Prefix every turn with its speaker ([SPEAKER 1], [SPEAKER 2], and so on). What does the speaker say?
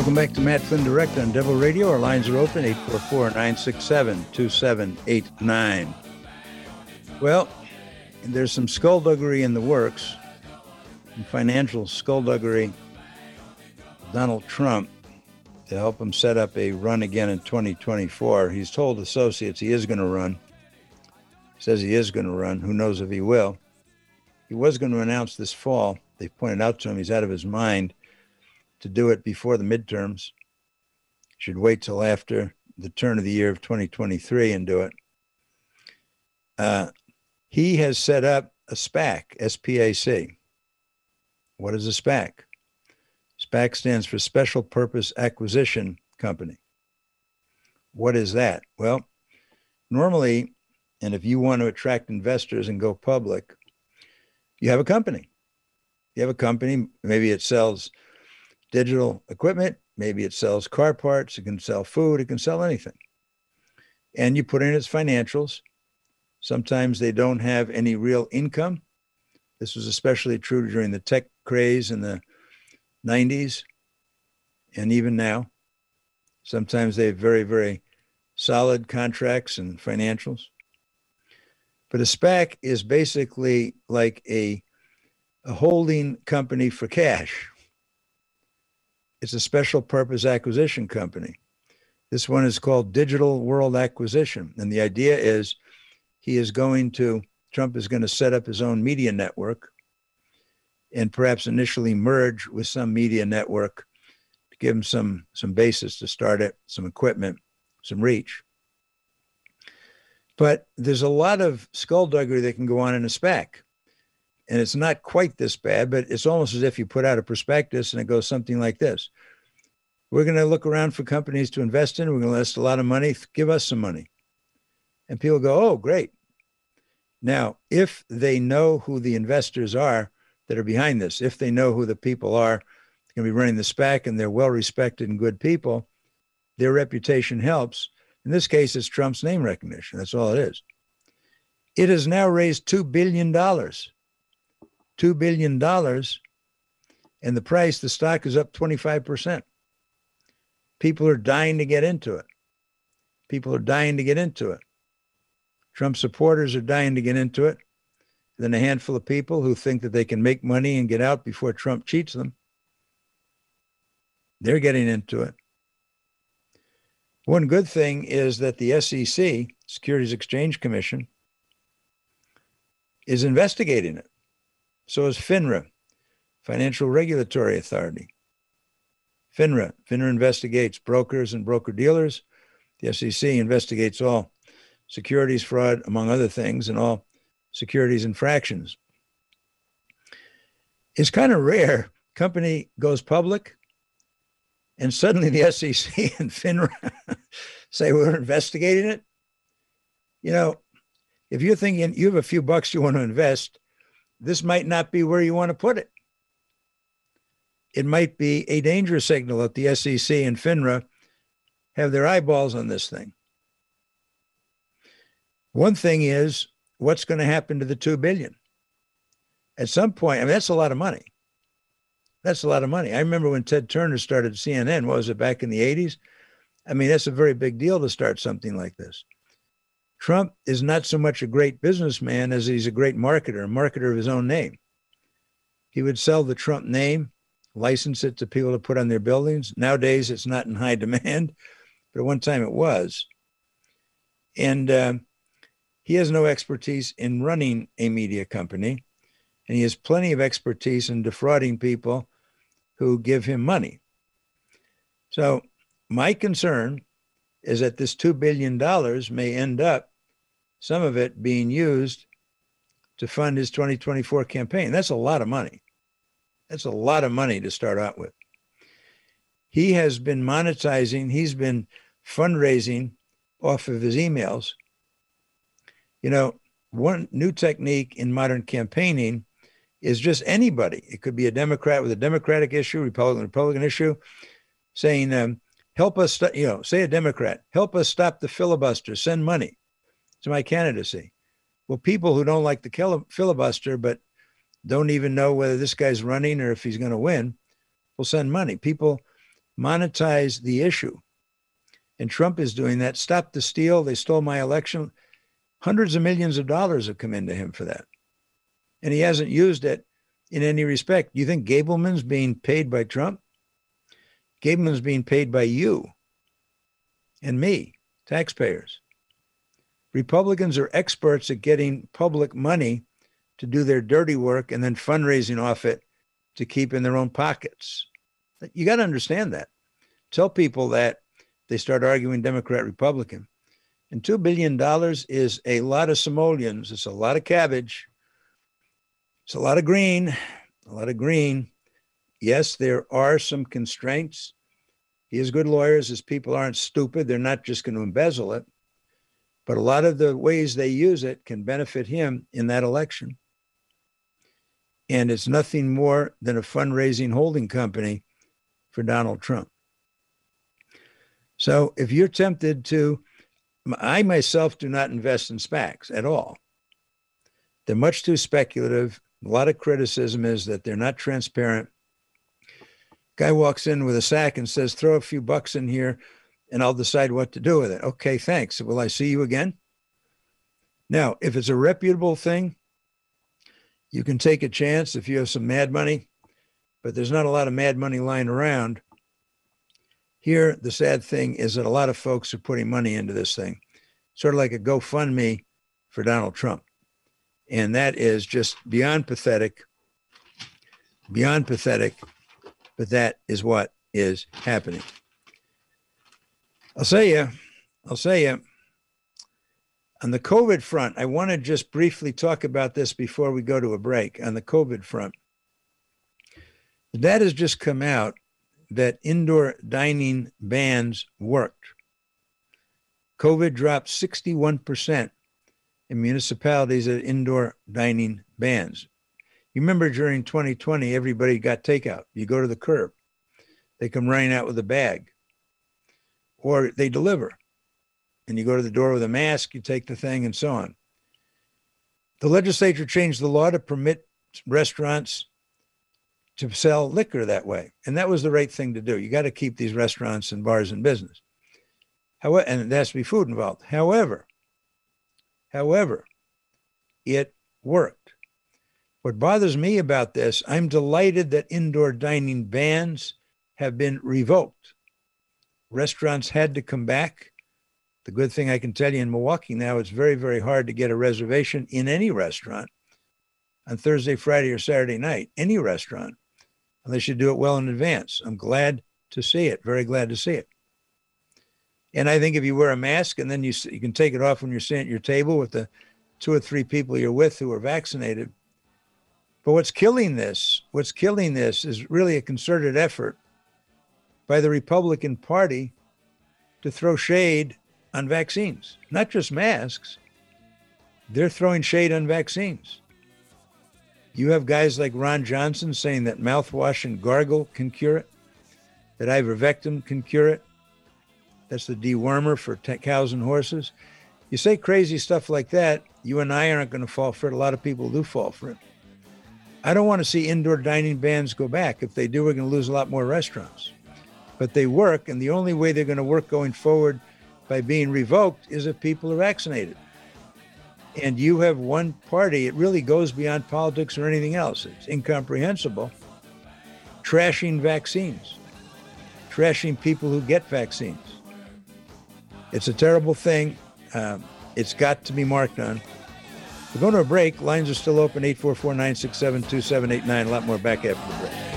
[SPEAKER 1] Welcome back to Matt Flynn Direct on Devil Radio. Our lines are open, 844-967-2789. Well, there's some skullduggery in the works, some financial skullduggery. Donald Trump, to help him set up a run again in 2024. He's told associates he is going to run. He says he is going to run. Who knows if he will. He was going to announce this fall. They pointed out to him he's out of his mind to do it before the midterms. Should wait till after the turn of the year of 2023 and do it. He has set up a SPAC, S-P-A-C. What is a SPAC? SPAC stands for Special Purpose Acquisition Company. What is that? Well, normally, and if you want to attract investors and go public, you have a company. You have a company, maybe it sells digital equipment, maybe it sells car parts, it can sell food, it can sell anything. And you put in its financials. Sometimes they don't have any real income. This was especially true during the tech craze in the 90s and even now. Sometimes they have very, very solid contracts and financials. But a SPAC is basically like a holding company for cash. It's a special purpose acquisition company. This one is called Digital World Acquisition. And the idea is Trump is going to set up his own media network and perhaps initially merge with some media network to give him some basis to start it, some equipment, some reach. But there's a lot of skullduggery that can go on in a SPAC. And it's not quite this bad, but it's almost as if you put out a prospectus and it goes something like this. We're going to look around for companies to invest in. We're going to list a lot of money. Give us some money. And people go, oh, great. Now, if they know who the investors are that are behind this, if they know who the people are going to be running the SPAC and they're well-respected and good people, their reputation helps. In this case, it's Trump's name recognition. That's all it is. It has now raised $2 billion. $2 billion. And the stock is up 25%. People are dying to get into it. Trump supporters are dying to get into it. Then a handful of people who think that they can make money and get out before Trump cheats them, they're getting into it. One good thing is that the SEC, Securities Exchange Commission, is investigating it. So is FINRA, Financial Regulatory Authority. FINRA investigates brokers and broker-dealers. The SEC investigates all securities fraud, among other things, and all securities infractions. It's kind of rare. Company goes public, and suddenly the SEC and FINRA say we're investigating it. You know, if you're thinking you have a few bucks you want to invest, this might not be where you want to put it. It might be a danger signal that the SEC and FINRA have their eyeballs on this thing. One thing is, what's going to happen to the $2 billion? At some point, I mean, that's a lot of money. That's a lot of money. I remember when Ted Turner started CNN, what was it, back in the 80s? I mean, that's a very big deal to start something like this. Trump is not so much a great businessman as he's a great marketer, a marketer of his own name. He would sell the Trump name, license it to people to put on their buildings. Nowadays, it's not in high demand, but at one time it was. And he has no expertise in running a media company, and he has plenty of expertise in defrauding people who give him money. So my concern is that this $2 billion may end up, some of it being used to fund his 2024 campaign. That's a lot of money. That's a lot of money to start out with. He has been monetizing, he's been fundraising off of his emails. You know, one new technique in modern campaigning is just anybody. It could be a Democrat with a Democratic issue, Republican issue, saying, help us, say a Democrat, help us stop the filibuster, send money to my candidacy. Well, people who don't like the filibuster, but don't even know whether this guy's running or if he's going to win, will send money. People monetize the issue. And Trump is doing that. Stop the steal. They stole my election. Hundreds of millions of dollars have come into him for that. And he hasn't used it in any respect. Do you think Gableman's being paid by Trump? Gableman's being paid by you and me, taxpayers. Republicans are experts at getting public money to do their dirty work and then fundraising off it to keep in their own pockets. You got to understand that. Tell people that, they start arguing Democrat, Republican. And $2 billion is a lot of simoleons. It's a lot of cabbage. It's a lot of green, a lot of green. Yes, there are some constraints. He has good lawyers. His people aren't stupid. They're not just going to embezzle it. But a lot of the ways they use it can benefit him in that election. And it's nothing more than a fundraising holding company for Donald Trump. So if you're tempted to, I myself do not invest in SPACs at all. They're much too speculative. A lot of criticism is that they're not transparent. Guy walks in with a sack and says, throw a few bucks in here and I'll decide what to do with it. Okay, thanks. Will I see you again? Now, if it's a reputable thing, you can take a chance if you have some mad money, but there's not a lot of mad money lying around. Here, the sad thing is that a lot of folks are putting money into this thing, sort of like a GoFundMe for Donald Trump. And that is just beyond pathetic, but that is what is happening. I'll say you, on the COVID front, I want to just briefly talk about this before we go to a break. On the COVID front, the data has just come out that indoor dining bans worked. COVID dropped 61% in municipalities at indoor dining bans. You remember during 2020, everybody got takeout. You go to the curb, they come running out with a bag, or they deliver. And you go to the door with a mask, you take the thing, and so on. The legislature changed the law to permit restaurants to sell liquor that way. And that was the right thing to do. You got to keep these restaurants and bars in business. However, and there has to be food involved. However, it worked. What bothers me about this, I'm delighted that indoor dining bans have been revoked. Restaurants had to come back. The good thing I can tell you in Milwaukee now, it's very, very hard to get a reservation in any restaurant on Thursday, Friday, or Saturday night, any restaurant, unless you do it well in advance. I'm glad to see it, very glad to see it. And I think if you wear a mask and then you can take it off when you're sitting at your table with the 2 or 3 people you're with who are vaccinated. But what's killing this is really a concerted effort by the Republican Party to throw shade on vaccines, not just masks. They're throwing shade on vaccines. You have guys like Ron Johnson saying that mouthwash and gargle can cure it, that ivermectin can cure it. That's the dewormer for cows and horses. You say crazy stuff like that, you and I aren't going to fall for it. A lot of people do fall for it. I don't want to see indoor dining bans go back. If they do, we're going to lose a lot more restaurants. But they work, and the only way they're going to work going forward by being revoked is if people are vaccinated. And you have one party, it really goes beyond politics or anything else. It's incomprehensible. Trashing vaccines, trashing people who get vaccines. It's a terrible thing. It's got to be marked on. We're going to a break. Lines are still open, 844-967-2789. A lot more back after the break.